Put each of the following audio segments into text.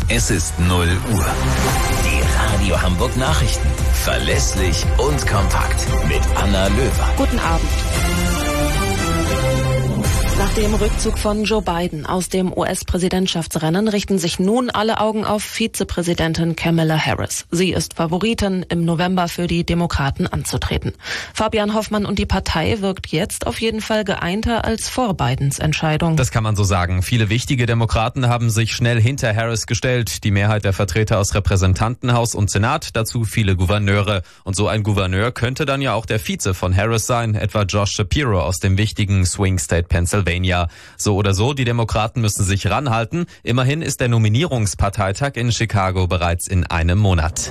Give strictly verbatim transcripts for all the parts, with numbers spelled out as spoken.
Es ist null Uhr. Die Radio Hamburg Nachrichten. Verlässlich und kompakt. Mit Anna Löwer. Guten Abend. Nach dem Rückzug von Joe Biden aus dem U S-Präsidentschaftsrennen richten sich nun alle Augen auf Vizepräsidentin Kamala Harris. Sie ist Favoritin, im November für die Demokraten anzutreten. Fabian Hoffmann und die Partei wirkt jetzt auf jeden Fall geeinter als vor Bidens Entscheidung. Das kann man so sagen. Viele wichtige Demokraten haben sich schnell hinter Harris gestellt. Die Mehrheit der Vertreter aus Repräsentantenhaus und Senat, dazu viele Gouverneure. Und so ein Gouverneur könnte dann ja auch der Vize von Harris sein, etwa Josh Shapiro aus dem wichtigen Swing State Pennsylvania. So oder so, die Demokraten müssen sich ranhalten. Immerhin ist der Nominierungsparteitag in Chicago bereits in einem Monat.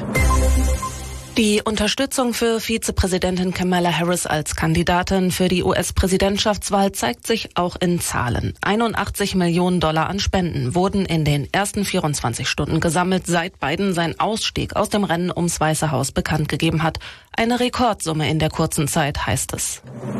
Die Unterstützung für Vizepräsidentin Kamala Harris als Kandidatin für die U S-Präsidentschaftswahl zeigt sich auch in Zahlen. einundachtzig Millionen Dollar an Spenden wurden in den ersten vierundzwanzig Stunden gesammelt, seit Biden seinen Ausstieg aus dem Rennen ums Weiße Haus bekannt gegeben hat. Eine Rekordsumme in der kurzen Zeit, heißt es.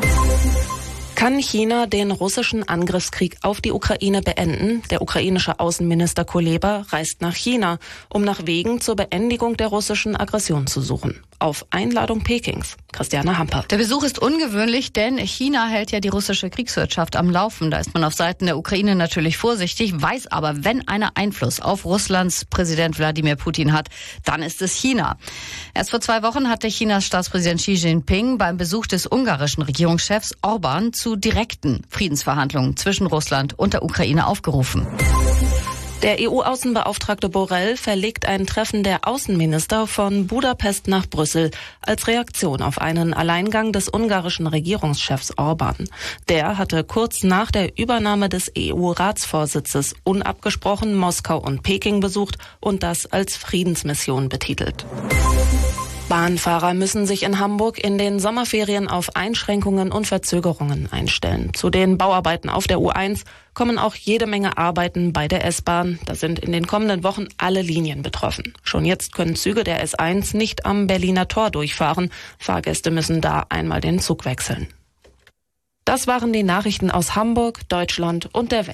Kann China den russischen Angriffskrieg auf die Ukraine beenden? Der ukrainische Außenminister Kuleba reist nach China, um nach Wegen zur Beendigung der russischen Aggression zu suchen. Auf Einladung Pekings. Christiane Hamper. Der Besuch ist ungewöhnlich, denn China hält ja die russische Kriegswirtschaft am Laufen. Da ist man auf Seiten der Ukraine natürlich vorsichtig, weiß aber, wenn einer Einfluss auf Russlands Präsident Wladimir Putin hat, dann ist es China. Erst vor zwei Wochen hatte Chinas Staatspräsident Xi Jinping beim Besuch des ungarischen Regierungschefs Orban zu direkten Friedensverhandlungen zwischen Russland und der Ukraine aufgerufen. Der E U-Außenbeauftragte Borrell verlegt ein Treffen der Außenminister von Budapest nach Brüssel als Reaktion auf einen Alleingang des ungarischen Regierungschefs Orban. Der hatte kurz nach der Übernahme des E U-Ratsvorsitzes unabgesprochen Moskau und Peking besucht und das als Friedensmission betitelt. Bahnfahrer müssen sich in Hamburg in den Sommerferien auf Einschränkungen und Verzögerungen einstellen. Zu den Bauarbeiten auf der U eins kommen auch jede Menge Arbeiten bei der S-Bahn. Da sind in den kommenden Wochen alle Linien betroffen. Schon jetzt können Züge der S eins nicht am Berliner Tor durchfahren. Fahrgäste müssen da einmal den Zug wechseln. Das waren die Nachrichten aus Hamburg, Deutschland und der Welt.